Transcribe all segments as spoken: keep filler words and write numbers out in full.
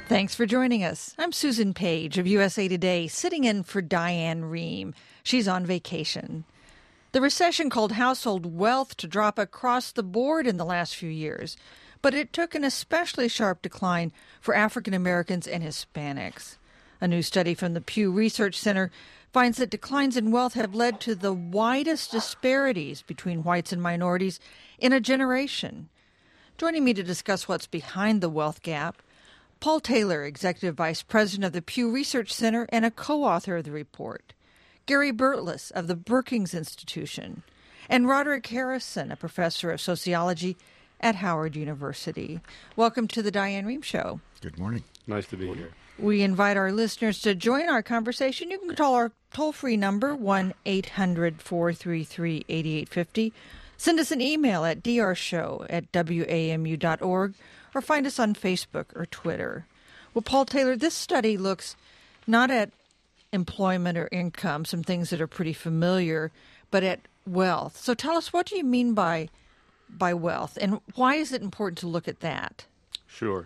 Thanks for joining us. I'm Susan Page of U S A Today, sitting in for Diane Rehm. She's on vacation. The recession called household wealth to drop across the board in the last few years, but it took an especially sharp decline for African Americans and Hispanics. A new study from the Pew Research Center finds that declines in wealth have led to the widest disparities between whites and minorities in a generation. Joining me to discuss what's behind the wealth gap, Paul Taylor, Executive Vice President of the Pew Research Center and a co-author of the report, Gary Burtless of the Brookings Institution, and Roderick Harrison, a professor of sociology at Howard University. Welcome to the Diane Rehm Show. Good morning. Nice to be here. We invite our listeners to join our conversation. You can call our toll-free number, one eight hundred four three three eight eight five zero. Send us an email at d r show at w a m u dot org or find us on Facebook or Twitter. Well, Paul Taylor, this study looks not at employment or income, some things that are pretty familiar, but at wealth. So tell us, what do you mean by by wealth, and why is it important to look at that? Sure.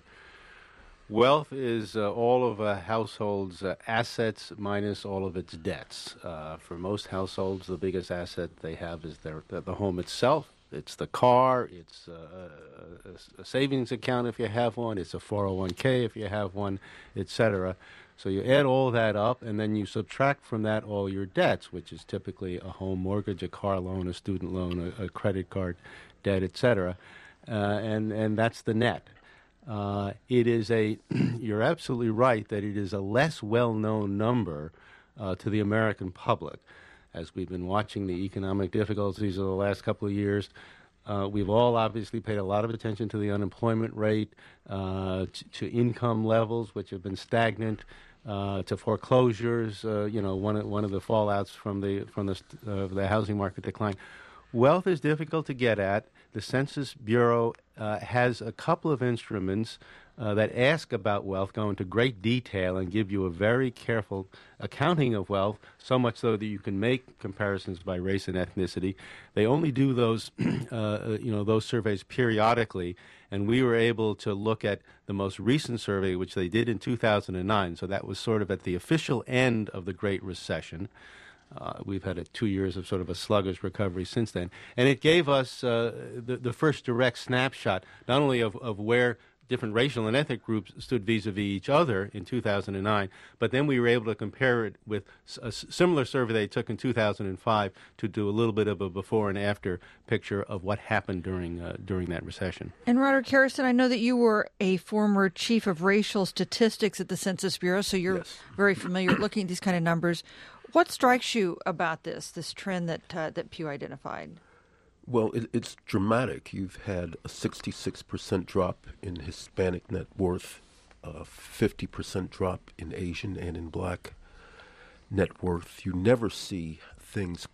Wealth is uh, all of a household's uh, assets minus all of its debts. Uh, for most households, the biggest asset they have is their the, the home itself. It's the car, it's uh, a, a savings account if you have one, it's a four oh one k if you have one, et cetera. So you add all that up, and then you subtract from that all your debts, which is typically a home mortgage, a car loan, a student loan, a, a credit card debt, et cetera. Uh, and, and that's the net. Uh, it is a, you're absolutely right that it is a less well-known number uh, to the American public. As we've been watching the economic difficulties of the last couple of years, uh, we've all obviously paid a lot of attention to the unemployment rate, uh, to, to income levels, which have been stagnant, uh, to foreclosures. Uh, you know, one of, one of the fallouts from the from the uh, the housing market decline. Wealth is difficult to get at. The Census Bureau uh, has a couple of instruments uh, that ask about wealth, go into great detail, and give you a very careful accounting of wealth, so much so that you can make comparisons by race and ethnicity. They only do those, uh, you know, those surveys periodically, and we were able to look at the most recent survey, which they did in two thousand nine. So that was sort of at the official end of the Great Recession. Uh, we've had a two years of sort of a sluggish recovery since then. And it gave us uh, the, the first direct snapshot, not only of, of where different racial and ethnic groups stood vis-a-vis each other in two thousand nine, but then we were able to compare it with a similar survey they took in two thousand five to do a little bit of a before and after picture of what happened during uh, during that recession. And Roderick Harrison, I know that you were a former chief of racial statistics at the Census Bureau, so you're Yes. very familiar looking at these kind of numbers. What strikes you about this, this trend that uh, that Pew identified? Well, it, it's dramatic. You've had a sixty-six percent drop in Hispanic net worth, a fifty percent drop in Asian and in Black net worth. You never see things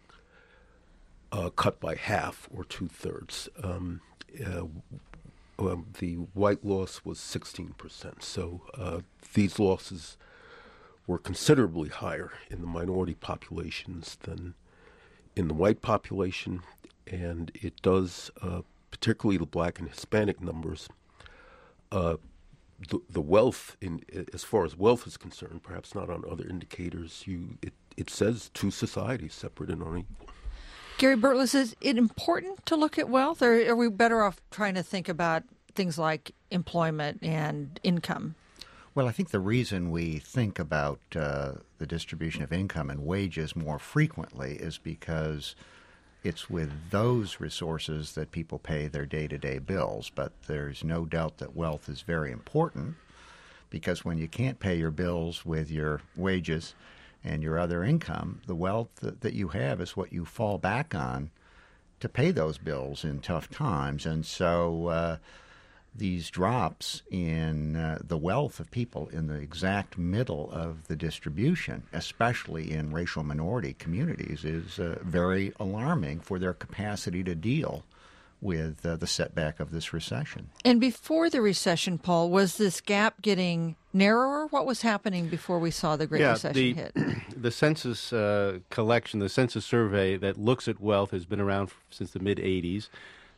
uh, cut by half or two-thirds. Um, uh, um, the white loss was sixteen percent. So uh, these losses were considerably higher in the minority populations than in the white population, and it does, uh, particularly the Black and Hispanic numbers, uh, the, the wealth, in as far as wealth is concerned, perhaps not on other indicators, you it, it says two societies separate and unequal. Gary Burtless, is it important to look at wealth, or are we better off trying to think about things like employment and income? Well, I think the reason we think about uh, the distribution of income and wages more frequently is because it's with those resources that people pay their day-to-day bills. But there's no doubt that wealth is very important, because when you can't pay your bills with your wages and your other income, the wealth that, that you have is what you fall back on to pay those bills in tough times. And so uh, these drops in uh, the wealth of people in the exact middle of the distribution, especially in racial minority communities, is uh, very alarming for their capacity to deal with uh, the setback of this recession. And before the recession, Paul, was this gap getting narrower? What was happening before we saw the Great yeah, Recession the, hit? The census uh, collection, the census survey that looks at wealth has been around since the mid-eighties.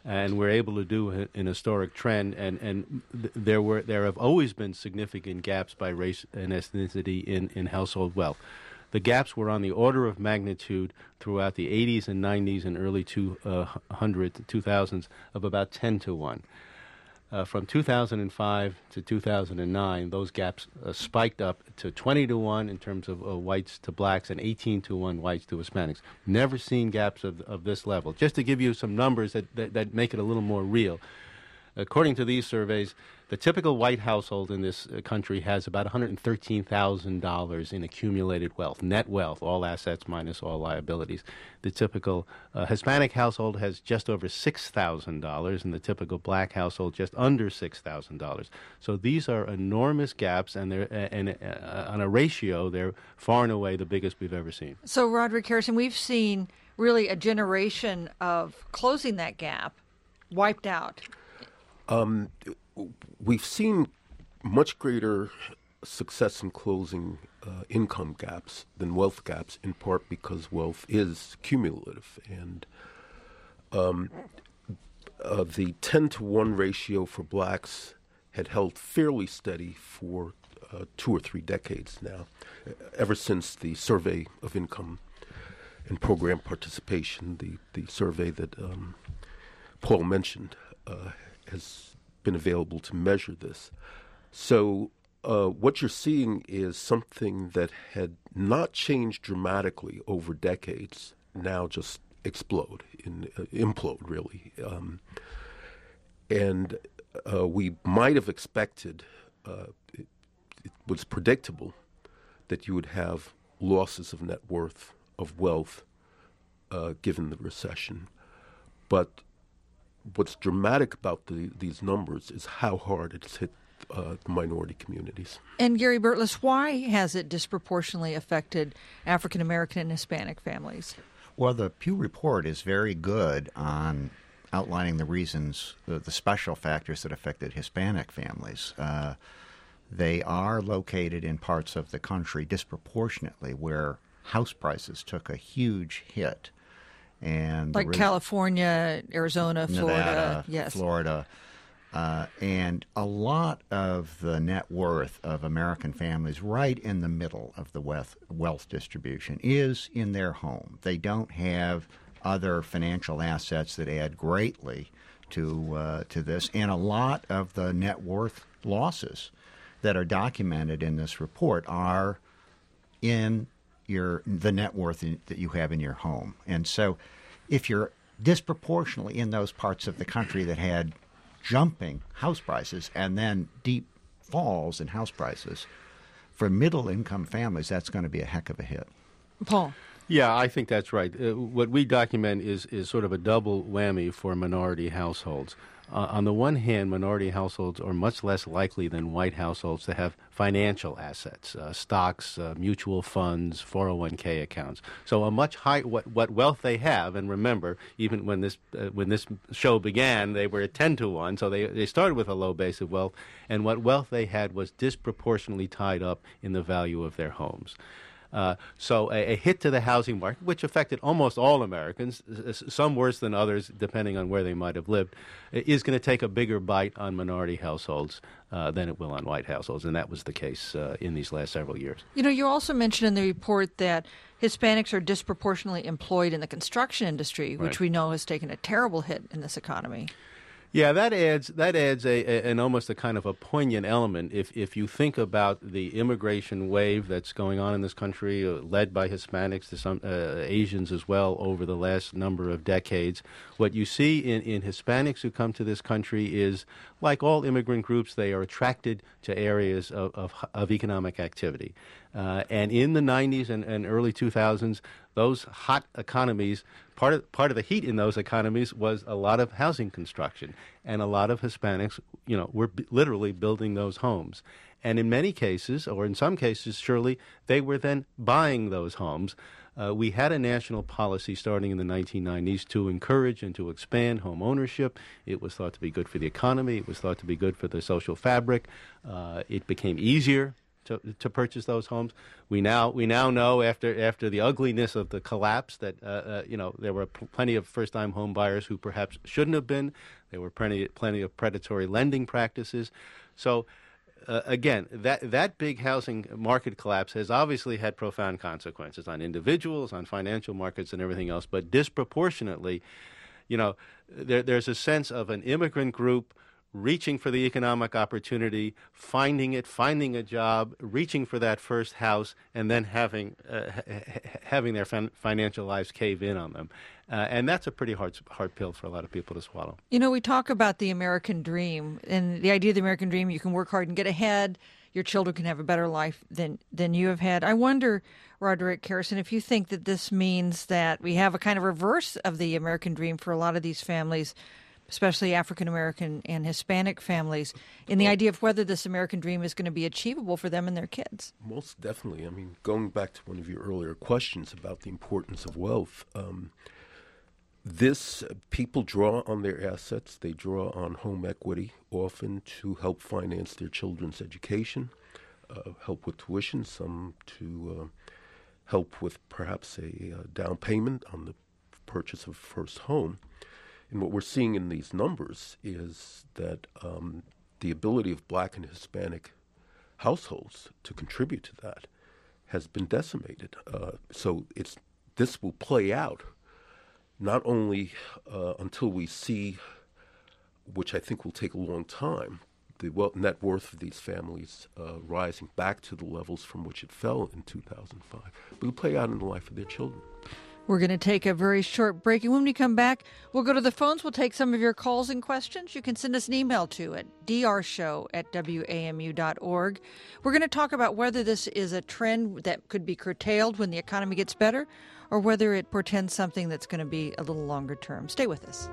and we're able to do a- an historic trend. And and th- there were there have always been significant gaps by race and ethnicity in, in household wealth. The gaps were on the order of magnitude throughout the eighties and nineties and early two hundred, two thousands of about ten to one. Uh, from two thousand five to two thousand nine, those gaps uh, spiked up to twenty to one in terms of uh, whites to blacks and eighteen to one whites to Hispanics. Never seen gaps of, of this level. Just to give you some numbers that, that, that make it a little more real. According to these surveys, the typical white household in this uh, country has about one hundred thirteen thousand dollars in accumulated wealth, net wealth, all assets minus all liabilities. The typical uh, Hispanic household has just over six thousand dollars, and the typical black household just under six thousand dollars. So these are enormous gaps, and they're uh, and uh, on a ratio, they're far and away the biggest we've ever seen. So, Roderick Harrison, we've seen really a generation of closing that gap wiped out. Um, we've seen much greater success in closing uh, income gaps than wealth gaps, in part because wealth is cumulative. And um, uh, the ten to one ratio for blacks had held fairly steady for uh, two or three decades now, ever since the Survey of Income and Program Participation, the, the survey that um, Paul mentioned, uh, has been available to measure this. So uh, what you're seeing is something that had not changed dramatically over decades now just explode, in, uh, implode really. Um, and uh, we might have expected, uh, it, it was predictable that you would have losses of net worth, of wealth, uh, given the recession. But what's dramatic about the, these numbers is how hard it's hit uh, the minority communities. And Gary Burtless, why has it disproportionately affected African American and Hispanic families? Well, the Pew Report is very good on outlining the reasons, the, the special factors that affected Hispanic families. Uh, they are located in parts of the country disproportionately where house prices took a huge hit. And like res- California, Arizona, Florida, Nevada, yes, Florida, uh, and a lot of the net worth of American families, right in the middle of the wealth wealth distribution, is in their home. They don't have other financial assets that add greatly to uh, to this, and a lot of the net worth losses that are documented in this report are in your the net worth in, that you have in your home. And so if you're disproportionately in those parts of the country that had jumping house prices and then deep falls in house prices, for middle income families, that's going to be a heck of a hit. Paul. Yeah, I think that's right. Uh, what we document is, is sort of a double whammy for minority households. Uh, on the one hand, minority households are much less likely than white households to have financial assets, uh, stocks, uh, mutual funds, four oh one k accounts. So a much high what what wealth they have, and remember, even when this uh, when this show began, they were at ten to one. So they they started with a low base of wealth, and what wealth they had was disproportionately tied up in the value of their homes. Uh, so a, a hit to the housing market, which affected almost all Americans, some worse than others, depending on where they might have lived, is going to take a bigger bite on minority households uh, than it will on white households. And that was the case uh, in these last several years. You know, you also mentioned in the report that Hispanics are disproportionately employed in the construction industry, which Right. we know has taken a terrible hit in this economy. Yeah, that adds that adds a, a an almost a kind of a poignant element. If if you think about the immigration wave that's going on in this country, uh, led by Hispanics to some uh, Asians as well over the last number of decades, what you see in, in Hispanics who come to this country is, like all immigrant groups, they are attracted to areas of of, of economic activity. Uh, and in the nineties and, and early two thousands, those hot economies, part of part of the heat in those economies was a lot of housing construction, and a lot of Hispanics, you know, were b- literally building those homes. And in many cases, or in some cases, surely, they were then buying those homes. Uh, we had a national policy starting in the nineteen nineties to encourage and to expand home ownership. It was thought to be good for the economy. It was thought to be good for the social fabric. Uh, it became easier to to purchase those homes. We now we now know after after the ugliness of the collapse that uh, uh, you know there were pl- plenty of first-time home buyers who perhaps shouldn't have been. There were plenty plenty of predatory lending practices. So. Uh, again, that that big housing market collapse has obviously had profound consequences on individuals, on financial markets, and everything else. But disproportionately, you know, there, there's a sense of an immigrant group reaching for the economic opportunity, finding it, finding a job, reaching for that first house, and then having uh, ha- having their fin- financial lives cave in on them. Uh, and that's a pretty hard hard pill for a lot of people to swallow. You know, we talk about the American dream, and the idea of the American dream, you can work hard and get ahead. Your children can have a better life than, than you have had. I wonder, Roderick Carrison, if you think that this means that we have a kind of reverse of the American dream for a lot of these families, especially African-American and Hispanic families, in the idea of whether this American dream is going to be achievable for them and their kids. Most definitely. I mean, going back to one of your earlier questions about the importance of wealth, um, this, uh, people draw on their assets. They draw on home equity often to help finance their children's education, uh, help with tuition, some to uh, help with perhaps a uh, down payment on the purchase of a first home. And what we're seeing in these numbers is that um, the ability of Black and Hispanic households to contribute to that has been decimated. Uh, so it's this will play out not only uh, until we see, which I think will take a long time, the well, net worth of these families uh, rising back to the levels from which it fell in two thousand five, but it'll play out in the life of their children. We're going to take a very short break, and when we come back, we'll go to the phones. We'll take some of your calls and questions. You can send us an email to at d r show at w a m u dot org. We're going to talk about whether this is a trend that could be curtailed when the economy gets better, or whether it portends something that's going to be a little longer term. Stay with us.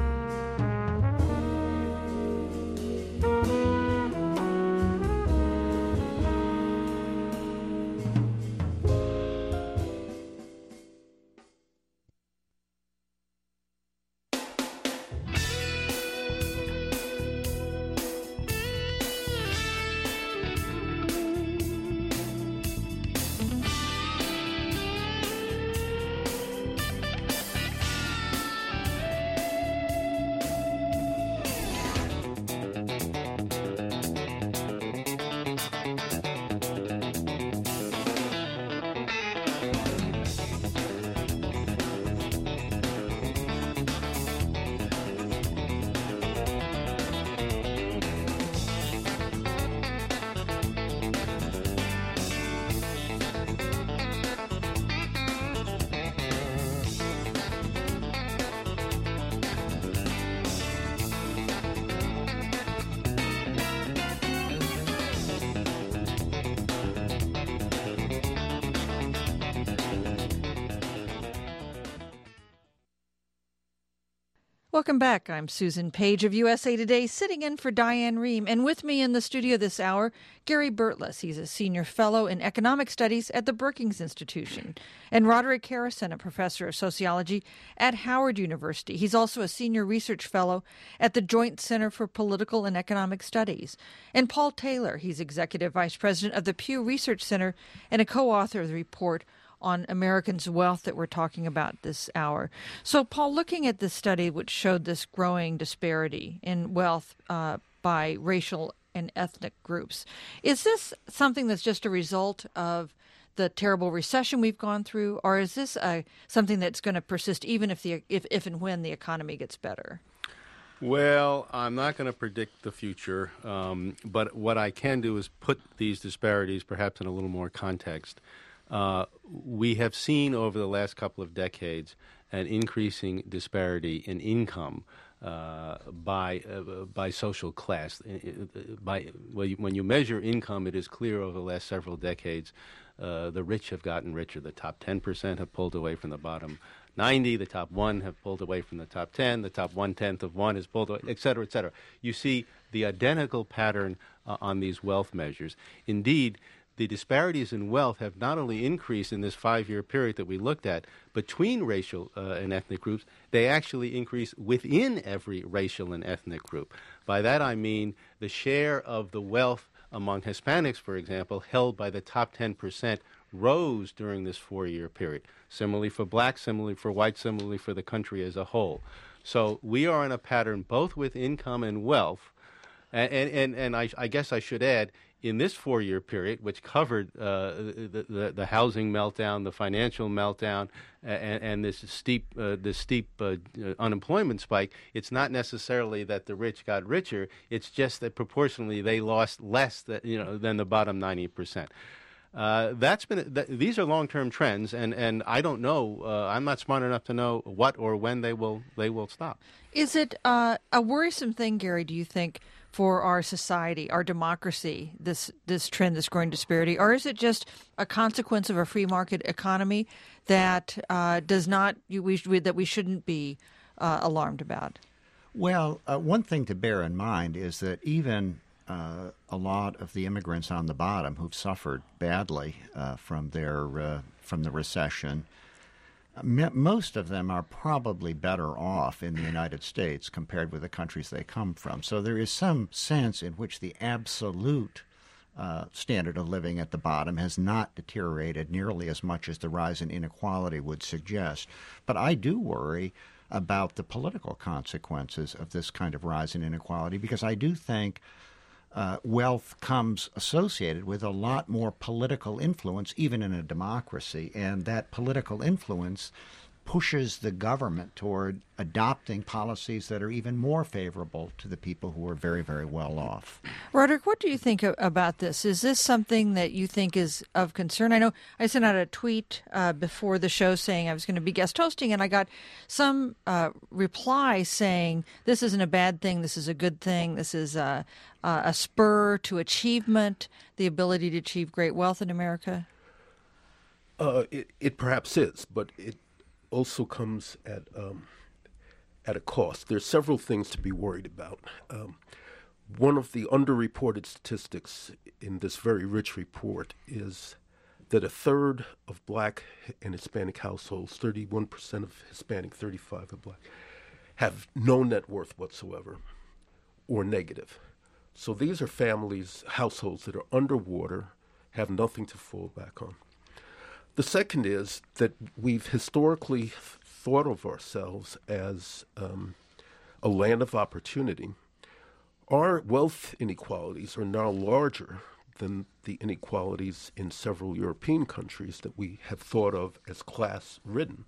Welcome back. I'm Susan Page of U S A Today, sitting in for Diane Rehm. And with me in the studio this hour, Gary Burtless. He's a senior fellow in economic studies at the Brookings Institution. And Roderick Carrison, a professor of sociology at Howard University. He's also a senior research fellow at the Joint Center for Political and Economic Studies. And Paul Taylor, he's executive vice president of the Pew Research Center and a co-author of the report on Americans' wealth that we're talking about this hour. So, Paul, looking at this study which showed this growing disparity in wealth uh, by racial and ethnic groups, is this something that's just a result of the terrible recession we've gone through, or is this uh, something that's going to persist even if the if, if and when the economy gets better? Well, I'm not going to predict the future, um, but what I can do is put these disparities perhaps in a little more context. Uh, we have seen over the last couple of decades an increasing disparity in income uh, by uh, by social class. By when you, when you measure income, it is clear over the last several decades uh, the rich have gotten richer. The top ten percent have pulled away from the bottom ninety. The top one have pulled away from the top ten. The top one-tenth of one has pulled away, et cetera, et cetera. You see the identical pattern uh, on these wealth measures. Indeed, the disparities in wealth have not only increased in this five-year period that we looked at between racial uh, and ethnic groups, they actually increase within every racial and ethnic group. By that I mean the share of the wealth among Hispanics, for example, held by the top ten percent rose during this four-year period. Similarly for blacks, similarly for whites, similarly for the country as a whole. So we are in a pattern both with income and wealth. And, and, and I, I guess I should add, in this four-year period, which covered uh, the, the, the housing meltdown, the financial meltdown, and, and this steep, uh, this steep uh, unemployment spike, it's not necessarily that the rich got richer. It's just that proportionally they lost less that, you know, than the bottom ninety percent. Uh, that's been. Th- these are long-term trends, and, and I don't know. Uh, I'm not smart enough to know what or when they will they will stop. Is it uh, a worrisome thing, Gary? Do you think, for our society, our democracy, this this trend, this growing disparity, or is it just a consequence of a free market economy that uh, does not we, that we shouldn't be uh, alarmed about? Well, uh, one thing to bear in mind is that even Uh, a lot of the immigrants on the bottom who've suffered badly uh, from their uh, from the recession, m- most of them are probably better off in the United States compared with the countries they come from. So there is some sense in which the absolute uh, standard of living at the bottom has not deteriorated nearly as much as the rise in inequality would suggest. But I do worry about the political consequences of this kind of rise in inequality, because I do think Uh, wealth comes associated with a lot more political influence, even in a democracy, and that political influence pushes the government toward adopting policies that are even more favorable to the people who are very, very well off. Roderick, what do you think about this? Is this something that you think is of concern? I know I sent out a tweet uh, before the show saying I was going to be guest hosting, and I got some uh, reply saying this isn't a bad thing, this is a good thing, this is a, a spur to achievement, the ability to achieve great wealth in America. Uh, it, it perhaps is, but it also comes at um, at a cost. There's several things to be worried about. Um, one of the underreported statistics in this very rich report is that a third of black and Hispanic households, thirty-one percent of Hispanic, thirty-five of black, have no net worth whatsoever or negative. So these are families, households that are underwater, have nothing to fall back on. The second is that we've historically thought of ourselves as um, a land of opportunity. Our wealth inequalities are now larger than the inequalities in several European countries that we have thought of as class-ridden.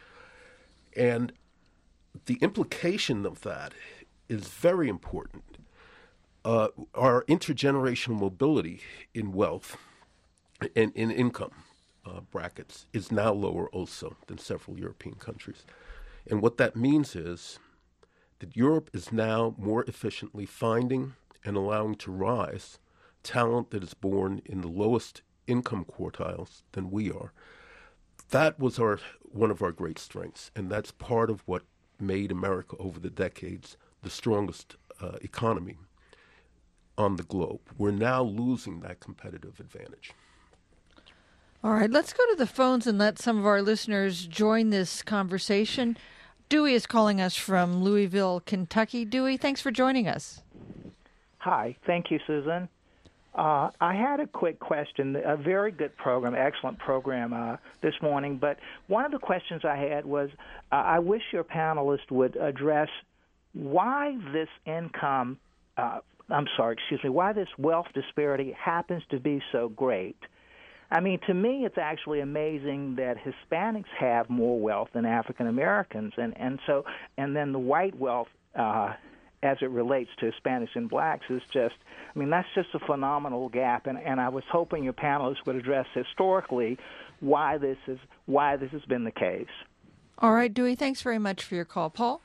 And the implication of that is very important. Uh, our intergenerational mobility in wealth and in income Uh, brackets is now lower also than several European countries. And what that means is that Europe is now more efficiently finding and allowing to rise talent that is born in the lowest income quartiles than we are. That was our one of our great strengths, and that's part of what made America over the decades the strongest uh, economy on the globe. We're now losing that competitive advantage. All right, let's go to the phones and let some of our listeners join this conversation. Dewey is calling us from Louisville, Kentucky. Dewey, thanks for joining us. Hi, thank you, Susan. Uh, I had a quick question. A very good program, excellent program uh, this morning. But one of the questions I had was, uh, I wish your panelist would address why this income, uh, I'm sorry, excuse me, why this wealth disparity happens to be so great. I mean, to me, it's actually amazing that Hispanics have more wealth than African Americans, and and so and then the white wealth, uh, as it relates to Hispanics and blacks, is just, I mean, that's just a phenomenal gap. And, and I was hoping your panelists would address historically why this is why this has been the case. All right, Dewey, thanks very much for your call, Paul.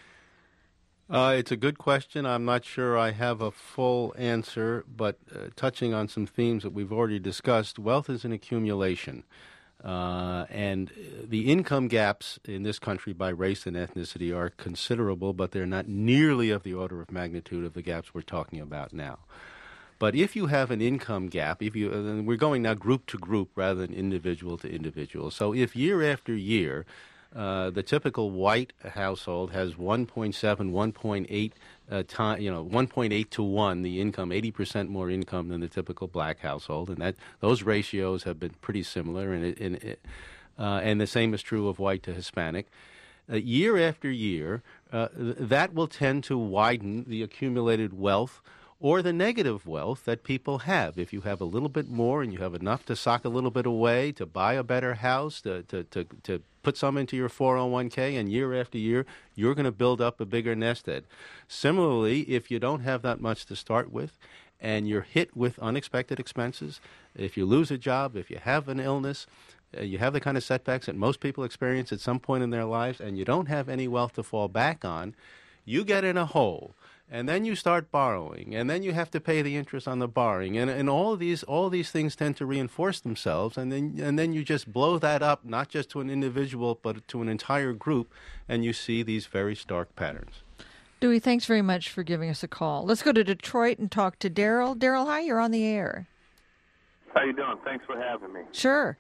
Uh, it's a good question. I'm not sure I have a full answer, but uh, touching on some themes that we've already discussed, wealth is an accumulation. Uh, and the income gaps in this country by race and ethnicity are considerable, but they're not nearly of the order of magnitude of the gaps we're talking about now. But if you have an income gap, if you, and we're going now group to group rather than individual to individual. So if year after year, Uh, the typical white household has one point seven, one point eight uh, time, you know, one point eight to one the income, eighty percent more income than the typical black household, and that those ratios have been pretty similar, and it, and, it, uh, and the same is true of white to Hispanic. Uh, year after year, uh, th- that will tend to widen the accumulated wealth or the negative wealth that people have. If you have a little bit more and you have enough to sock a little bit away, to buy a better house, to to, to, to put some into your four oh one k, and year after year, you're going to build up a bigger nest egg. Similarly, if you don't have that much to start with, and you're hit with unexpected expenses, if you lose a job, if you have an illness, uh, you have the kind of setbacks that most people experience at some point in their lives, and you don't have any wealth to fall back on, you get in a hole. And then you start borrowing, and then you have to pay the interest on the borrowing, and and all of these all of these things tend to reinforce themselves, and then and then you just blow that up, not just to an individual, but to an entire group, and you see these very stark patterns. Dewey, thanks very much for giving us a call. Let's go to Detroit and talk to Daryl. Daryl, hi, you're on the air. How you doing? Thanks for having me. Sure.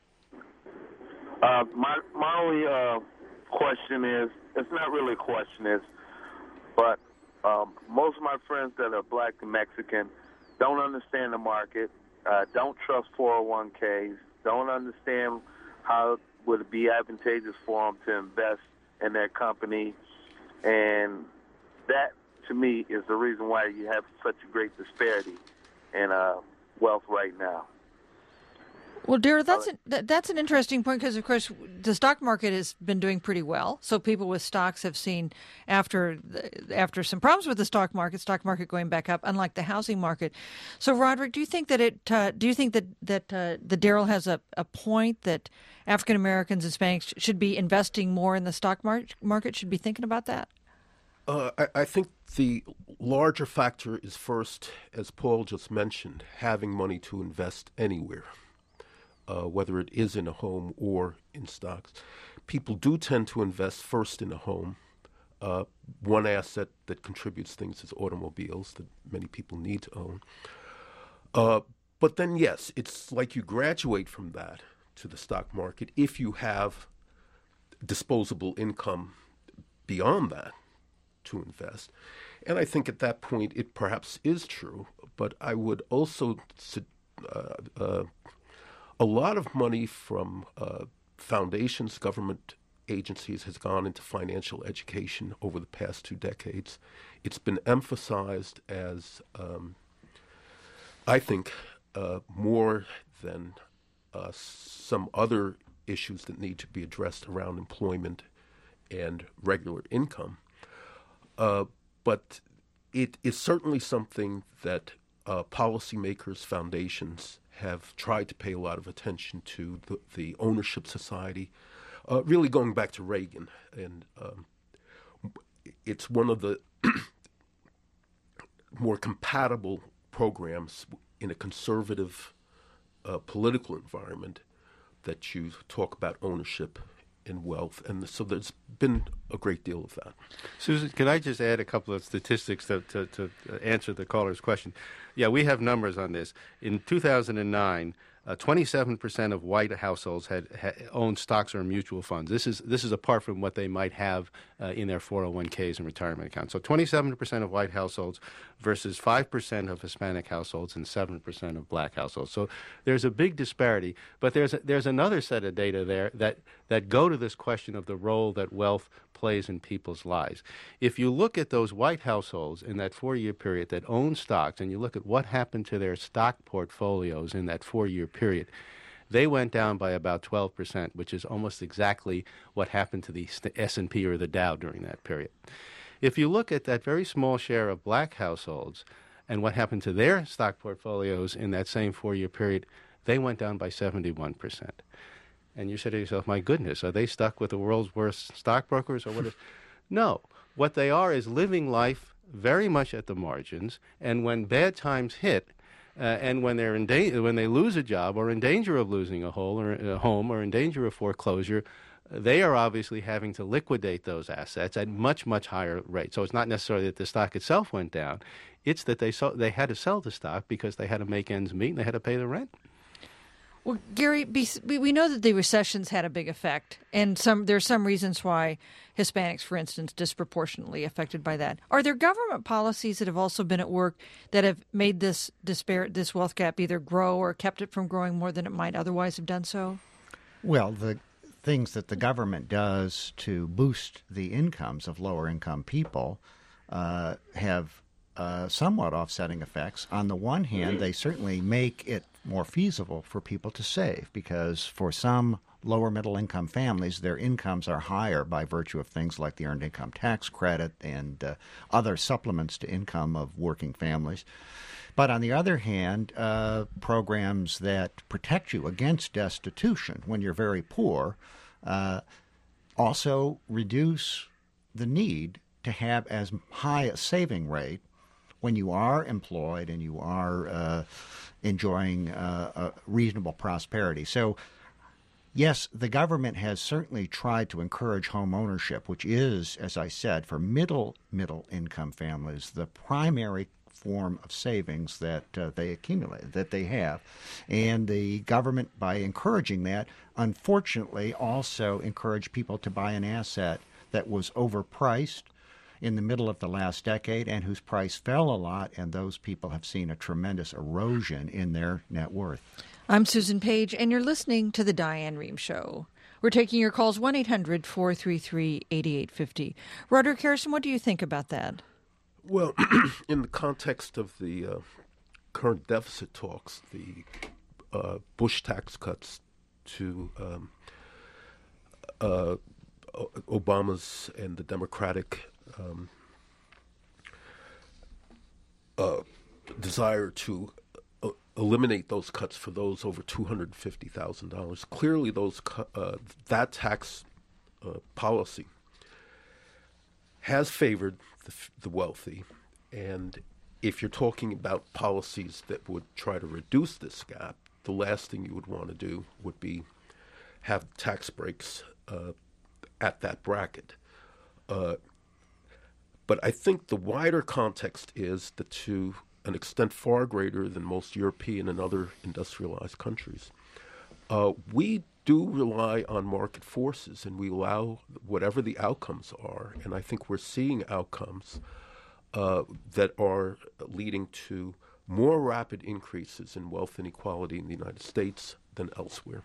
Uh, my my only uh, question is, it's not really a question, is, but um, most of my friends that are black and Mexican don't understand the market, uh, don't trust four oh one k's, don't understand how it would be advantageous for them to invest in their company, and that, to me, is the reason why you have such a great disparity in uh, wealth right now. Well, Daryl, that's an, that, that's an interesting point because, of course, the stock market has been doing pretty well. So people with stocks have seen, after the, after some problems with the stock market, stock market going back up, unlike the housing market. So, Roderick, do you think that it? Uh, do you think that that uh, the Daryl has a, a point that African Americans and Hispanics should be investing more in the stock mar- market? Should be thinking about that? Uh, I, I think the larger factor is first, as Paul just mentioned, having money to invest anywhere. Uh, whether it is in a home or in stocks. People do tend to invest first in a home. Uh, one asset that contributes things is automobiles that many people need to own. Uh, but then, yes, it's like you graduate from that to the stock market if you have disposable income beyond that to invest. And I think at that point it perhaps is true, but I would also uh, uh, a lot of money from uh, foundations, government agencies has gone into financial education over the past two decades. It's been emphasized as, um, I think, uh, more than uh, some other issues that need to be addressed around employment and regular income. Uh, but it is certainly something that uh, policymakers, foundations, have tried to pay a lot of attention to, the, the ownership society, uh, really going back to Reagan. And um, it's one of the more compatible programs in a conservative uh, political environment that you talk about ownership and wealth. And so there's been a great deal of that. Susan, can I just add a couple of statistics to, to, to answer the caller's question? Yeah, we have numbers on this. In two thousand nine, uh, twenty-seven percent of white households had, had owned stocks or mutual funds. This is this is apart from what they might have uh, in their four oh one k's and retirement accounts. So twenty-seven percent of white households versus five percent of Hispanic households and seven percent of black households. So there's a big disparity. But there's a, there's another set of data there that, that go to this question of the role that wealth plays in people's lives. If you look at those white households in that four-year period that own stocks, and you look at what happened to their stock portfolios in that four-year period, they went down by about twelve percent, which is almost exactly what happened to the S and P or the Dow during that period. If you look at that very small share of black households and what happened to their stock portfolios in that same four-year period, they went down by seventy-one percent. And you say to yourself, my goodness, are they stuck with the world's worst stockbrokers or what is? No. What they are is living life very much at the margins, and when bad times hit, uh, and when they're in da- when they lose a job or in danger of losing a, whole or a home or in danger of foreclosure, they are obviously having to liquidate those assets at much, much higher rates. So it's not necessarily that the stock itself went down. It's that they so- they had to sell the stock because they had to make ends meet and they had to pay the rent. Well, Gary, we know that the recessions had a big effect, and some there's some reasons why Hispanics, for instance, disproportionately affected by that. Are there government policies that have also been at work that have made this disparate this wealth gap either grow or kept it from growing more than it might otherwise have done so? Well, the things that the government does to boost the incomes of lower income people uh, have uh, somewhat offsetting effects. On the one hand, they certainly make it more feasible for people to save, because for some lower middle income families, their incomes are higher by virtue of things like the Earned Income Tax Credit and uh, other supplements to income of working families. But on the other hand, uh, programs that protect you against destitution when you're very poor uh, also reduce the need to have as high a saving rate when you are employed and you are uh, enjoying uh, a reasonable prosperity. So, yes, the government has certainly tried to encourage home ownership, which is, as I said, for middle middle income families, the primary form of savings that uh, they accumulate, that they have. And the government, by encouraging that, unfortunately also encouraged people to buy an asset that was overpriced in the middle of the last decade and whose price fell a lot, and those people have seen a tremendous erosion in their net worth. I'm Susan Page, and you're listening to The Diane Rehm Show. We're taking your calls, one eight hundred four three three eight eight five zero. Roderick Harrison, what do you think about that? Well, in the context of the uh, current deficit talks, the uh, Bush tax cuts to um, uh, Obama's and the Democratic um, uh, desire to uh, eliminate those cuts for those over two hundred fifty thousand dollars. Clearly, those cu- uh, that tax uh, policy has favored the, the wealthy, and if you're talking about policies that would try to reduce this gap, the last thing you would want to do would be have tax breaks uh, at that bracket. Uh, but I think the wider context is that to an extent far greater than most European and other industrialized countries, uh, we do rely on market forces, and we allow whatever the outcomes are. And I think we're seeing outcomes uh, that are leading to more rapid increases in wealth inequality in the United States than elsewhere.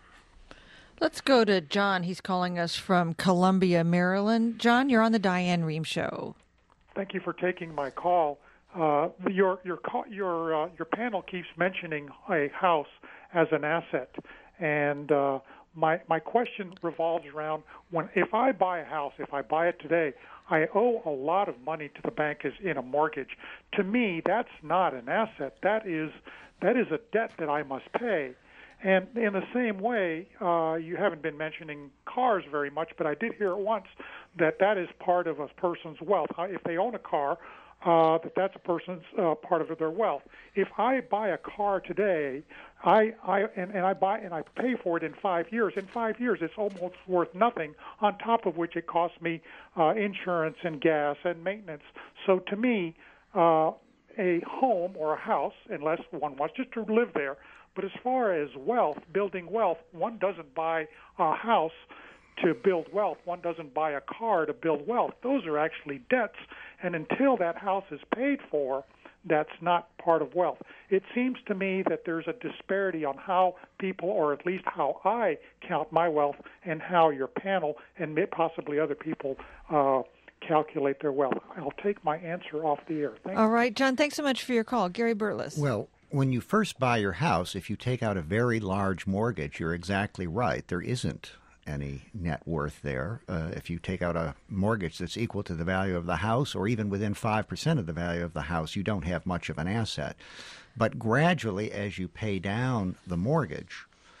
Let's go to John. He's calling us from Columbia, Maryland. John, you're on the Diane Rehm Show. Thank you for taking my call. Uh, your your call, your uh, your panel keeps mentioning a house as an asset, and uh, my my question revolves around when if I buy a house, if I buy it today, I owe a lot of money to the bank as in a mortgage. To me, that's not an asset. That is that is a debt that I must pay. And in the same way, uh, you haven't been mentioning cars very much, but I did hear it once that that is part of a person's wealth. If they own a car, uh, that that's a person's uh, part of their wealth. If I buy a car today, I, I and, and I buy and I pay for it in five years. In five years, it's almost worth nothing. On top of which, it costs me uh, insurance and gas and maintenance. So to me, uh, a home or a house, unless one wants just to live there. But as far as wealth, building wealth, one doesn't buy a house to build wealth. One doesn't buy a car to build wealth. Those are actually debts. And until that house is paid for, that's not part of wealth. It seems to me that there's a disparity on how people, or at least how I count my wealth, and how your panel and possibly other people uh, calculate their wealth. I'll take my answer off the air. Thank All you. right, John, thanks so much for your call. Gary Burles. Well, when you first buy your house, if you take out a very large mortgage, you're exactly right. There isn't any net worth there. Uh, if you take out a mortgage that's equal to the value of the house, or even within five percent of the value of the house, you don't have much of an asset. But gradually, as you pay down the mortgage,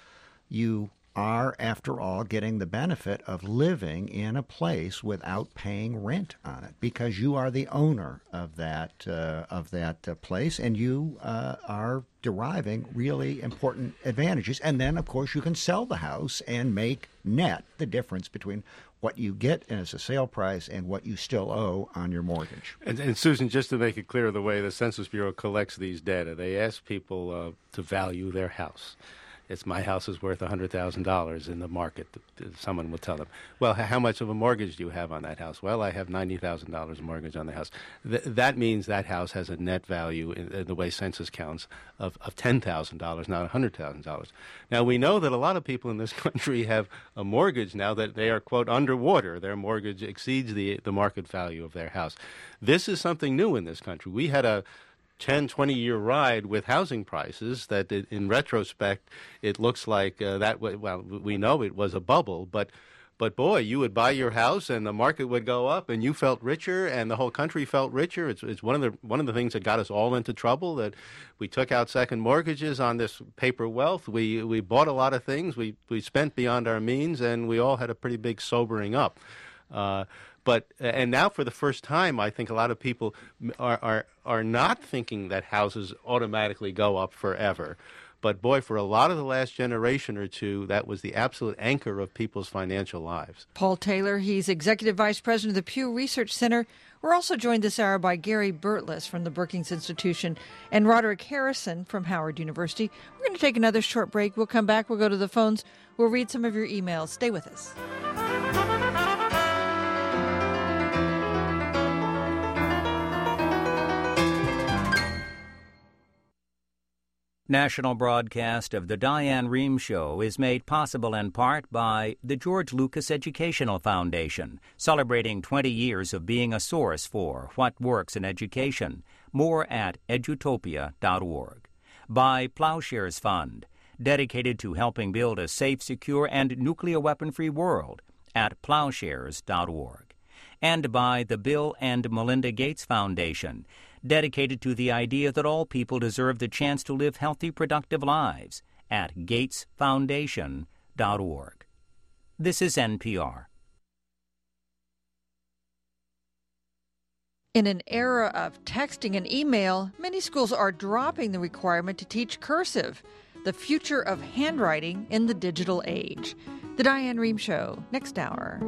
you are, after all, getting the benefit of living in a place without paying rent on it, because you are the owner of that uh, of that uh, place, and you uh, are deriving really important advantages. And then, of course, you can sell the house and make net the difference between what you get as a sale price and what you still owe on your mortgage. And, and Susan, just to make it clear, the way the Census Bureau collects these data, they ask people uh, to value their house. it's my house is worth one hundred thousand dollars in the market. Someone will tell them, well, how much of a mortgage do you have on that house? Well, I have ninety thousand dollars mortgage on the house. Th- that means that house has a net value, in, in the way census counts, of, of ten thousand dollars, not one hundred thousand dollars. Now, we know that a lot of people in this country have a mortgage now that they are, quote, underwater. Their mortgage exceeds the, the market value of their house. This is something new in this country. We had a ten, twenty-year ride with housing prices that it, in retrospect, it looks like uh, that, w- well, we know it was a bubble, but but boy, you would buy your house and the market would go up and you felt richer and the whole country felt richer. It's, it's one of the one of the things that got us all into trouble, that we took out second mortgages on this paper wealth. We we bought a lot of things. We, we spent beyond our means, and we all had a pretty big sobering up. Uh, But and now for the first time, I think a lot of people are, are are not thinking that houses automatically go up forever. But boy, for a lot of the last generation or two, that was the absolute anchor of people's financial lives. Paul Taylor, he's Executive Vice President of the Pew Research Center. We're also joined this hour by Gary Burtless from the Brookings Institution and Roderick Harrison from Howard University. We're going to take another short break. We'll come back. We'll go to the phones. We'll read some of your emails. Stay with us. National broadcast of the Diane Rehm Show is made possible in part by the George Lucas Educational Foundation, celebrating twenty years of being a source for what works in education. More at edutopia dot org. By Plowshares Fund, dedicated to helping build a safe, secure, and nuclear weapon-free world at plowshares dot org. And by the Bill and Melinda Gates Foundation, dedicated to the idea that all people deserve the chance to live healthy, productive lives at gates foundation dot org. This is N P R. In an era of texting and email, many schools are dropping the requirement to teach cursive, the future of handwriting in the digital age. The Diane Rehm Show, next hour.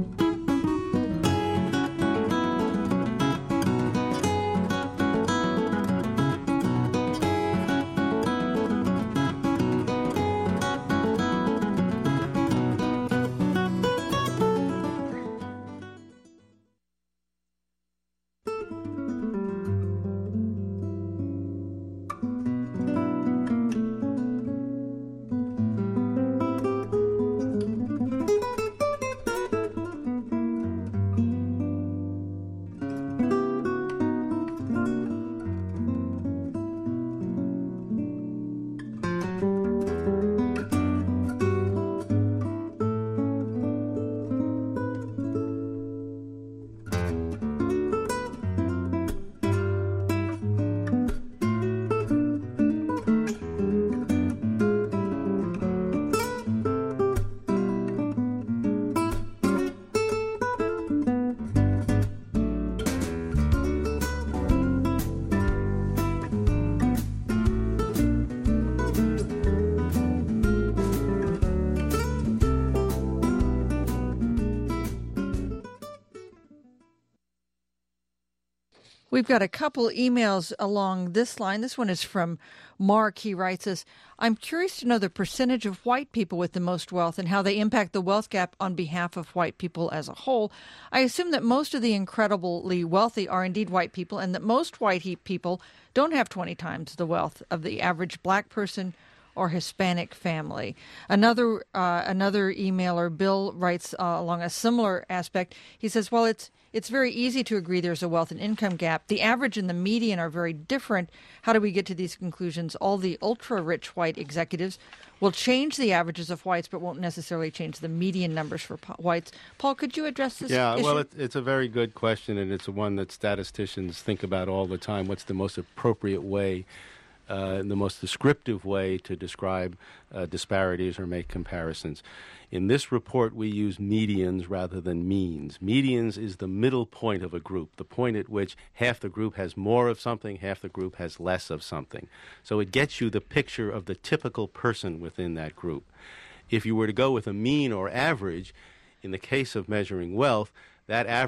We've got a couple emails along this line. This one is from Mark. He writes us, I'm curious to know the percentage of white people with the most wealth and how they impact the wealth gap on behalf of white people as a whole. I assume that most of the incredibly wealthy are indeed white people and that most white people don't have twenty times the wealth of the average black person or Hispanic family. Another uh, another emailer, Bill, writes uh, along a similar aspect. He says, well, it's It's very easy to agree there's a wealth and income gap. The average and the median are very different. How do we get to these conclusions? All the ultra-rich white executives will change the averages of whites, but won't necessarily change the median numbers for po- whites. Paul, could you address this Yeah, issue? well, it, it's a very good question, and it's one that statisticians think about all the time. What's the most appropriate way, uh, the most descriptive way to describe uh, disparities or make comparisons? In this report, we use medians rather than means. Medians is the middle point of a group, the point at which half the group has more of something, half the group has less of something. So it gets you the picture of the typical person within that group. If you were to go with a mean or average, in the case of measuring wealth, that average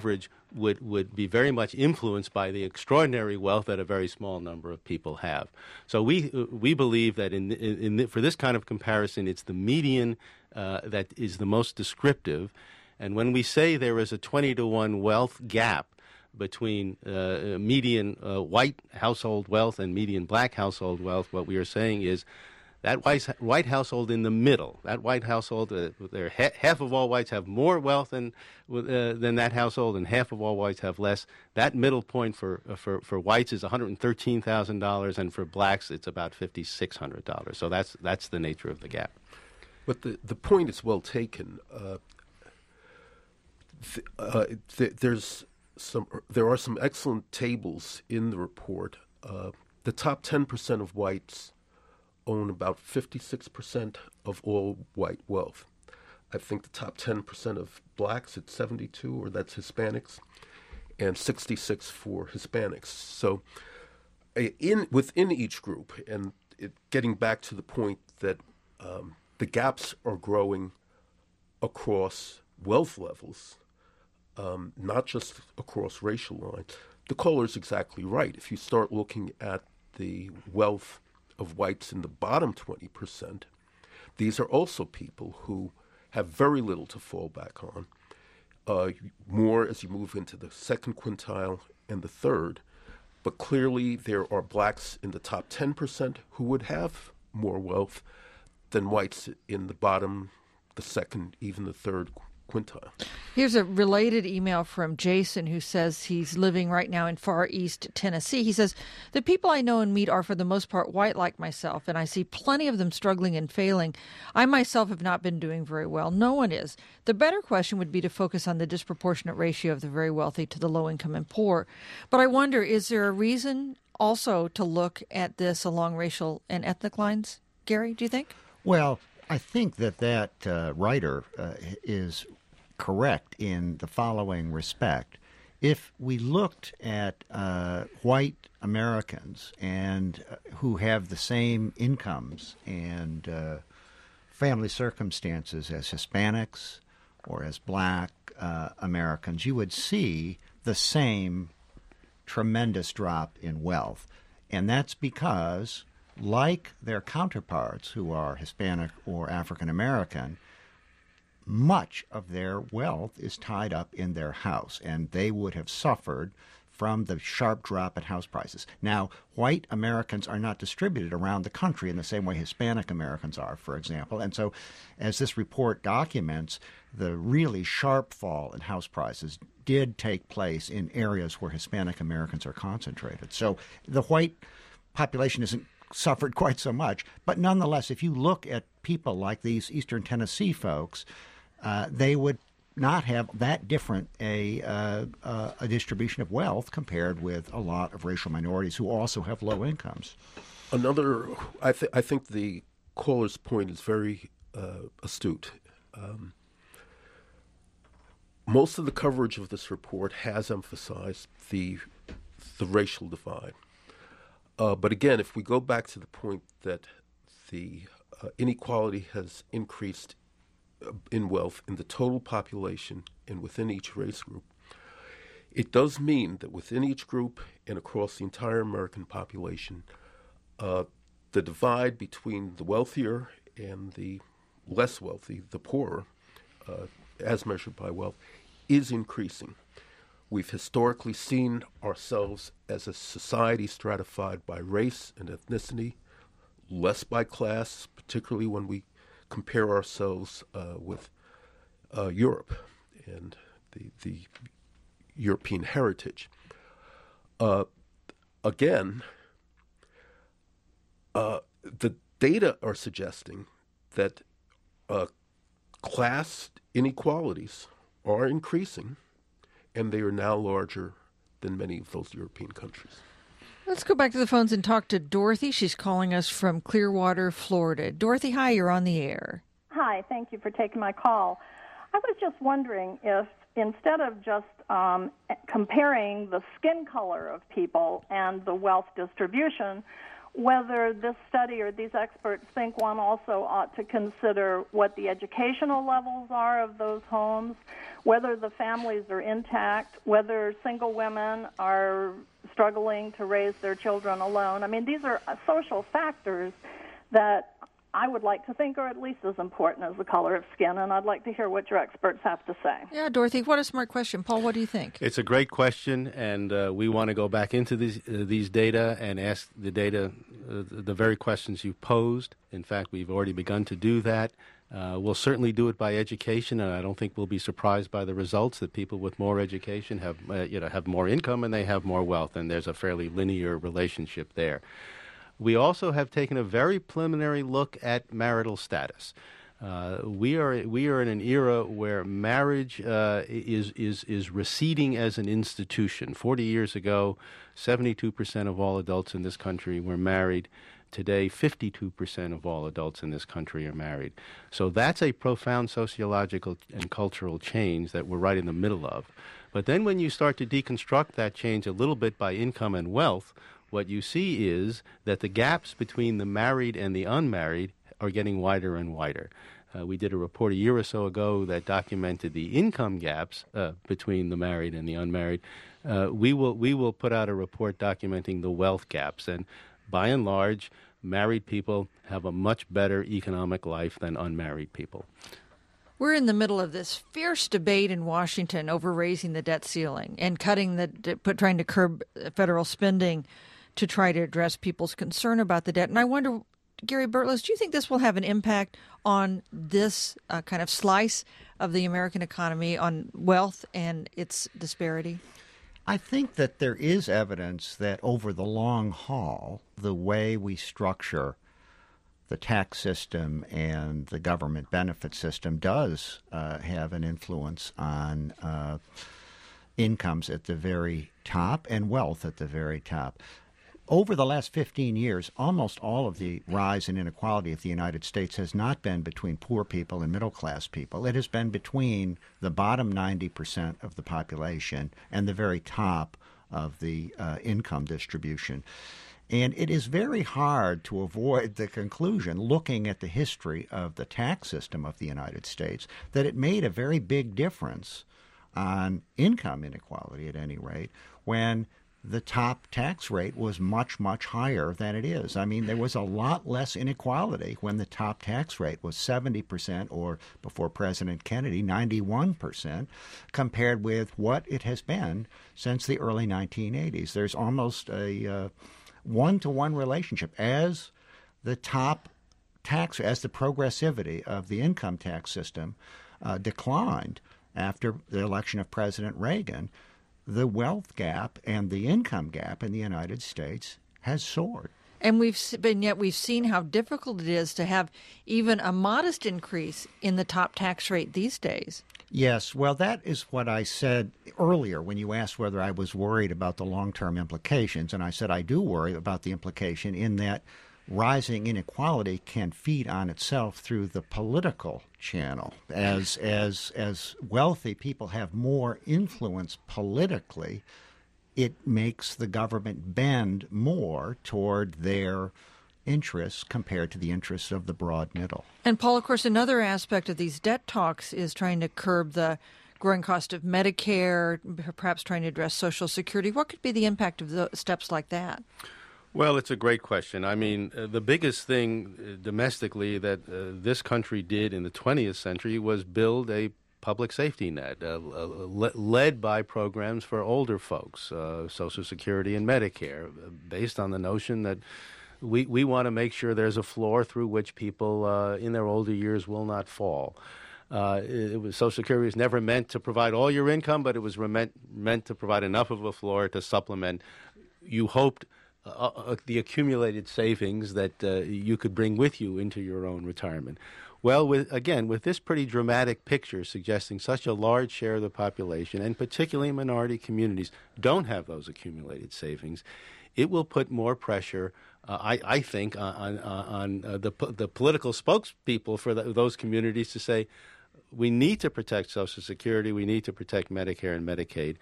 would, would be very much influenced by the extraordinary wealth that a very small number of people have. So we we believe that in, in, in the, for this kind of comparison, it's the median uh, that is the most descriptive. And when we say there is a twenty to one wealth gap between uh, median uh, white household wealth and median black household wealth, what we are saying is that white, white household in the middle, that white household, uh, there, ha- half of all whites have more wealth than uh, than that household, and half of all whites have less. That middle point for uh, for, for whites is one hundred thirteen thousand dollars, and for blacks it's about five thousand six hundred dollars. So that's that's the nature of the gap. But the, the point is well taken. Uh, th- uh, th- there's some there are some excellent tables in the report. Uh, the top ten percent of whites own about fifty-six percent of all white wealth. I think the top ten percent of blacks at seventy-two, or that's Hispanics, and sixty-six for Hispanics. So in within each group, and it, getting back to the point that um, the gaps are growing across wealth levels, um, not just across racial lines. The caller's exactly right. If you start looking at the wealth of whites in the bottom twenty percent, these are also people who have very little to fall back on. Uh, more as you move into the second quintile and the third. But clearly there are blacks in the top ten percent who would have more wealth than whites in the bottom, the second, even the third quintile. Here's a related email from Jason, who says he's living right now in Far East Tennessee. He says, the people I know and meet are for the most part white like myself, and I see plenty of them struggling and failing. I myself have not been doing very well. No one is. The better question would be to focus on the disproportionate ratio of the very wealthy to the low income and poor. But I wonder, is there a reason also to look at this along racial and ethnic lines? Gary, do you think? Well, I think that that uh, writer uh, is correct in the following respect. If we looked at uh, white Americans and uh, who have the same incomes and uh, family circumstances as Hispanics or as black uh, Americans, you would see the same tremendous drop in wealth. And that's because, like their counterparts who are Hispanic or African American, much of their wealth is tied up in their house, and they would have suffered from the sharp drop in house prices. Now, white Americans are not distributed around the country in the same way Hispanic Americans are, for example. And so, as this report documents, the really sharp fall in house prices did take place in areas where Hispanic Americans are concentrated. So the white population isn't suffered quite so much. But nonetheless, if you look at people like these Eastern Tennessee folks, uh, they would not have that different a, uh, uh, a distribution of wealth compared with a lot of racial minorities who also have low incomes. Another, I, th- I think the caller's point is very uh, astute. Um, most of the coverage of this report has emphasized the the racial divide. Uh, but again, if we go back to the point that the uh, inequality has increased uh, in wealth in the total population and within each race group, it does mean that within each group and across the entire American population, uh, the divide between the wealthier and the less wealthy, the poorer, uh, as measured by wealth, is increasing. We've historically seen ourselves as a society stratified by race and ethnicity, less by class, particularly when we compare ourselves uh, with uh, Europe and the, the European heritage. Uh, again, uh, the data are suggesting that uh, class inequalities are increasing, and they are now larger than many of those European countries. Let's go back to the phones and talk to Dorothy. She's calling us from Clearwater, Florida. Dorothy, hi, you're on the air. Hi, thank you for taking my call. I was just wondering if instead of just um, comparing the skin color of people and the wealth distribution, whether this study or these experts think one also ought to consider what the educational levels are of those homes, whether the families are intact, whether single women are struggling to raise their children alone. I mean, these are social factors that I would like to think are at least as important as the color of skin, and I'd like to hear what your experts have to say. Yeah, Dorothy, what a smart question. Paul, what do you think? It's a great question, and uh, we want to go back into these, uh, these data and ask the data uh, the very questions you posed. In fact, we've already begun to do that. Uh, we'll certainly do it by education, and I don't think we'll be surprised by the results that people with more education have, uh, you know, have more income and they have more wealth, and there's a fairly linear relationship there. We also have taken a very preliminary look at marital status. Uh, we are we are in an era where marriage uh, is is is receding as an institution. Forty years ago, seventy-two percent of all adults in this country were married. Today, fifty-two percent of all adults in this country are married. So that's a profound sociological and cultural change that we're right in the middle of. But then when you start to deconstruct that change a little bit by income and wealth, what you see is that the gaps between the married and the unmarried are getting wider and wider. Uh, we did a report a year or so ago that documented the income gaps uh, between the married and the unmarried. Uh, we will we will put out a report documenting the wealth gaps, and by and large, married people have a much better economic life than unmarried people. We're in the middle of this fierce debate in Washington over raising the debt ceiling and cutting the, put, trying to curb federal spending to try to address people's concern about the debt. And I wonder, Gary Burtless, do you think this will have an impact on this uh, kind of slice of the American economy, on wealth and its disparity? I think that there is evidence that over the long haul, the way we structure the tax system and the government benefit system does uh, have an influence on uh, incomes at the very top and wealth at the very top. Over the last fifteen years, almost all of the rise in inequality of the United States has not been between poor people and middle-class people. It has been between the bottom ninety percent of the population and the very top of the uh, income distribution. And it is very hard to avoid the conclusion, looking at the history of the tax system of the United States, that it made a very big difference on income inequality, at any rate, when the top tax rate was much, much higher than it is. I mean, there was a lot less inequality when the top tax rate was seventy percent, or before President Kennedy, ninety-one percent, compared with what it has been since the early nineteen eighties. There's almost a uh, one-to-one relationship. As the top tax, as the progressivity of the income tax system uh, declined after the election of President Reagan, the wealth gap and the income gap in the United States has soared. And we've been yet we've seen how difficult it is to have even a modest increase in the top tax rate these days. Yes, well, that is what I said earlier when you asked whether I was worried about the long-term implications. And I said I do worry about the implication in that rising inequality can feed on itself through the political channel. As as as wealthy people have more influence politically, it makes the government bend more toward their interests compared to the interests of the broad middle. And Paul, of course, another aspect of these debt talks is trying to curb the growing cost of Medicare, perhaps trying to address Social Security. What could be the impact of the steps like that? Well, it's a great question. I mean, uh, the biggest thing uh, domestically that uh, this country did in the twentieth century was build a public safety net, uh, le- led by programs for older folks, uh, Social Security and Medicare, uh, based on the notion that we, we want to make sure there's a floor through which people uh, in their older years will not fall. Uh, it, it was Social Security was never meant to provide all your income, but it was meant, meant to provide enough of a floor to supplement, you hoped, Uh, uh, the accumulated savings that uh, you could bring with you into your own retirement. Well, with, again, with this pretty dramatic picture suggesting such a large share of the population, and particularly minority communities, don't have those accumulated savings, it will put more pressure, uh, I, I think, on, on, on uh, the, the political spokespeople for the, those communities to say, we need to protect Social Security, we need to protect Medicare and Medicaid.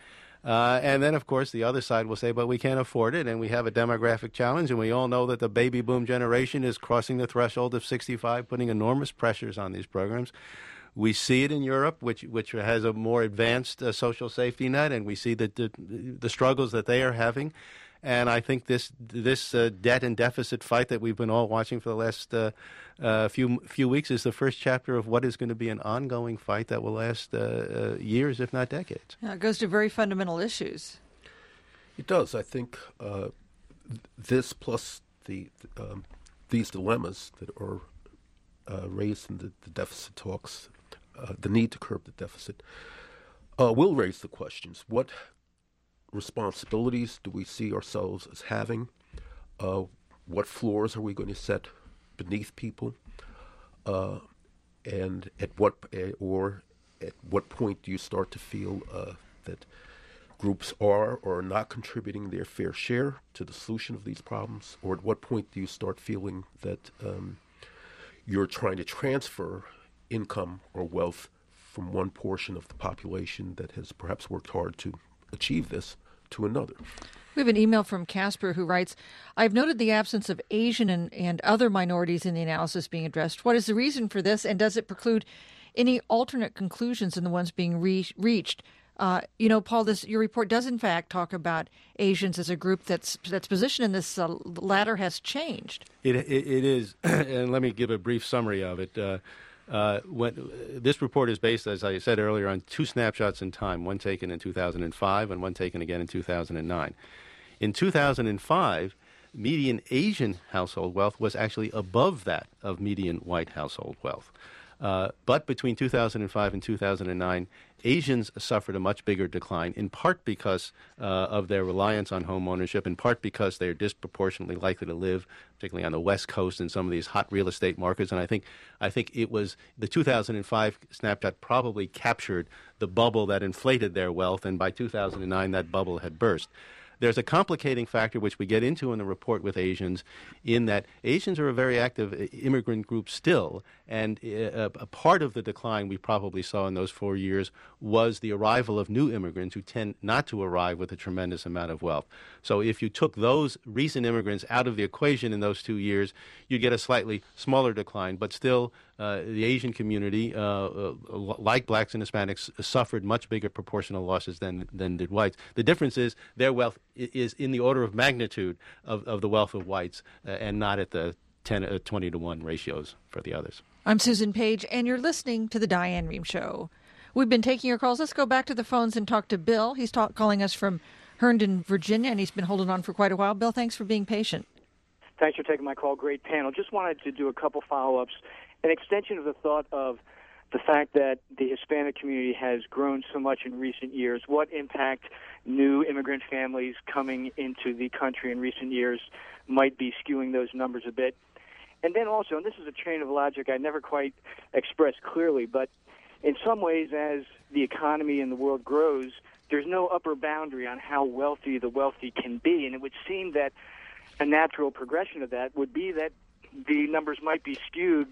Uh, and then, of course, the other side will say, but we can't afford it, and we have a demographic challenge, and we all know that the baby boom generation is crossing the threshold of sixty-five, putting enormous pressures on these programs. We see it in Europe, which which has a more advanced uh, social safety net, and we see the, the the struggles that they are having. And I think this this uh, debt and deficit fight that we've been all watching for the last uh, uh, few few weeks is the first chapter of what is going to be an ongoing fight that will last uh, uh, years, if not decades. Yeah, it goes to very fundamental issues. It does. I think uh, th- this plus the um, these dilemmas that are uh, raised in the, the deficit talks, uh, the need to curb the deficit, uh, will raise the questions. What responsibilities do we see ourselves as having? Uh, what floors are we going to set beneath people? Uh, and at what uh, or at what point do you start to feel uh, that groups are or are not contributing their fair share to the solution of these problems? Or at what point do you start feeling that um, you're trying to transfer income or wealth from one portion of the population that has perhaps worked hard to achieve this to another? We have an email from Casper who writes, I've noted the absence of Asian and, and other minorities in the analysis being addressed. What is the reason for this, and does it preclude any alternate conclusions than the ones being re- reached? Uh, you know, Paul, this your report does in fact talk about Asians as a group that's that's position in this uh, ladder has changed. It, it, it is, and let me give a brief summary of it. Uh, Uh, when, uh, this report is based, as I said earlier, on two snapshots in time, one taken in two thousand five and one taken again in two thousand nine. In two thousand five, median Asian household wealth was actually above that of median white household wealth. Uh, but between two thousand five and two thousand nine, Asians suffered a much bigger decline, in part because uh, of their reliance on home ownership, in part because they're disproportionately likely to live, particularly on the West Coast in some of these hot real estate markets. And I think I think it was the two thousand five snapshot probably captured the bubble that inflated their wealth, and by two thousand nine that bubble had burst. There's a complicating factor which we get into in the report with Asians, in that Asians are a very active immigrant group still, and a, a part of the decline we probably saw in those four years was the arrival of new immigrants who tend not to arrive with a tremendous amount of wealth. So if you took those recent immigrants out of the equation in those two years, you'd get a slightly smaller decline, but still uh, the Asian community, uh, uh, like blacks and Hispanics, suffered much bigger proportional losses than, than did whites. The difference is their wealth is in the order of magnitude of, of the wealth of whites, uh, and not at the ten, uh, twenty to one ratios for the others. I'm Susan Page, and you're listening to The Diane Rehm Show. We've been taking your calls. Let's go back to the phones and talk to Bill. He's talk, calling us from Herndon, Virginia, and he's been holding on for quite a while. Bill, thanks for being patient. Thanks for taking my call. Great panel. Just wanted to do a couple follow-ups. An extension of the thought of the fact that the Hispanic community has grown so much in recent years. What impact new immigrant families coming into the country in recent years might be skewing those numbers a bit? And then also, and this is a chain of logic I never quite expressed clearly, but in some ways, as the economy in the world grows, there's no upper boundary on how wealthy the wealthy can be. And it would seem that a natural progression of that would be that the numbers might be skewed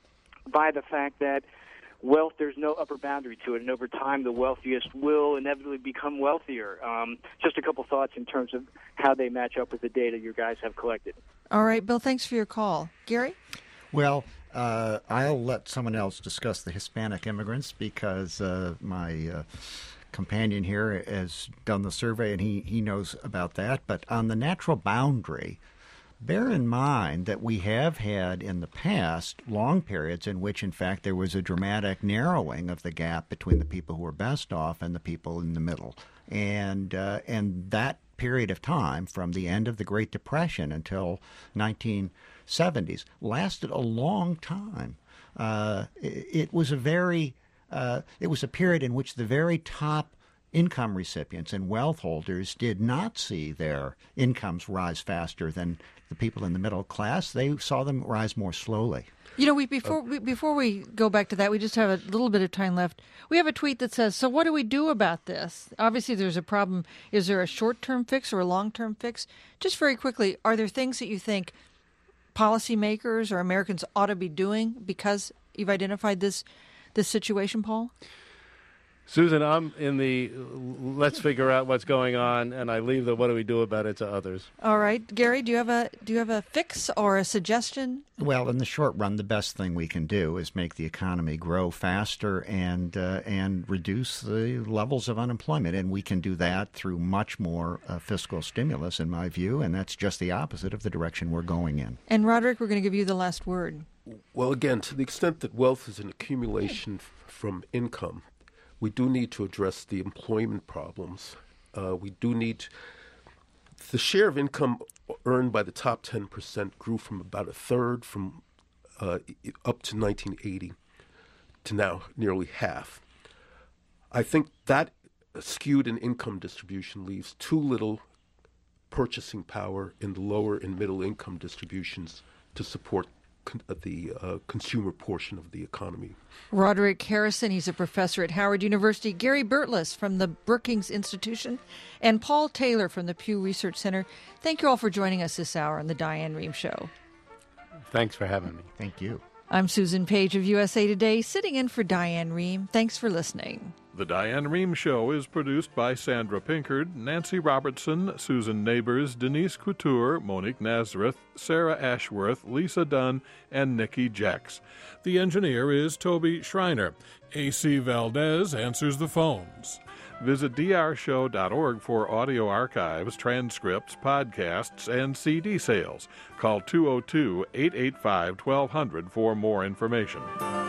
by the fact that wealth, there's no upper boundary to it, and over time the wealthiest will inevitably become wealthier. Um, just a couple thoughts in terms of how they match up with the data you guys have collected. All right, Bill, thanks for your call. Gary? Well, uh, I'll let someone else discuss the Hispanic immigrants because uh, my uh, companion here has done the survey and he, he knows about that. But on the natural boundary, bear in mind that we have had in the past long periods in which, in fact, there was a dramatic narrowing of the gap between the people who were best off and the people in the middle. And uh, and that period of time, from the end of the Great Depression until nineteen seventies, lasted a long time. Uh, it, it was a very uh, it was a period in which the very top income recipients and wealth holders did not see their incomes rise faster than the people in the middle class. They saw them rise more slowly. You know, we before we, before we go back to that, we just have a little bit of time left. We have a tweet that says, so what do we do about this? Obviously, there's a problem. Is there a short-term fix or a long-term fix? Just very quickly, are there things that you think policymakers or Americans ought to be doing because you've identified this this situation, Paul? Susan, I'm in the let's figure out what's going on, and I leave the what do we do about it to others. All right, Gary, do you have a do you have a fix or a suggestion? Well, in the short run, the best thing we can do is make the economy grow faster and uh, and reduce the levels of unemployment, and we can do that through much more uh, fiscal stimulus, in my view, and that's just the opposite of the direction we're going in. And Roderick, we're going to give you the last word. Well, again, to the extent that wealth is an accumulation f- from income, we do need to address the employment problems. Uh, we do need the share of income earned by the top ten percent grew from about a third from uh, up to nineteen eighty to now nearly half. I think that skewed in income distribution leaves too little purchasing power in the lower and middle income distributions to support Con- the uh, consumer portion of the economy. Roderick Harrison, he's a professor at Howard University. Gary Burtless from the Brookings Institution. And Paul Taylor from the Pew Research Center. Thank you all for joining us this hour on The Diane Rehm Show. Thanks for having me. Thank you. I'm Susan Page of U S A Today, sitting in for Diane Rehm. Thanks for listening. The Diane Rehm Show is produced by Sandra Pinkard, Nancy Robertson, Susan Neighbors, Denise Couture, Monique Nazareth, Sarah Ashworth, Lisa Dunn, and Nikki Jacks. The engineer is Toby Schreiner. A C Valdez answers the phones. Visit d r show dot org for audio archives, transcripts, podcasts, and C D sales. Call two oh two, eight eight five, twelve hundred for more information.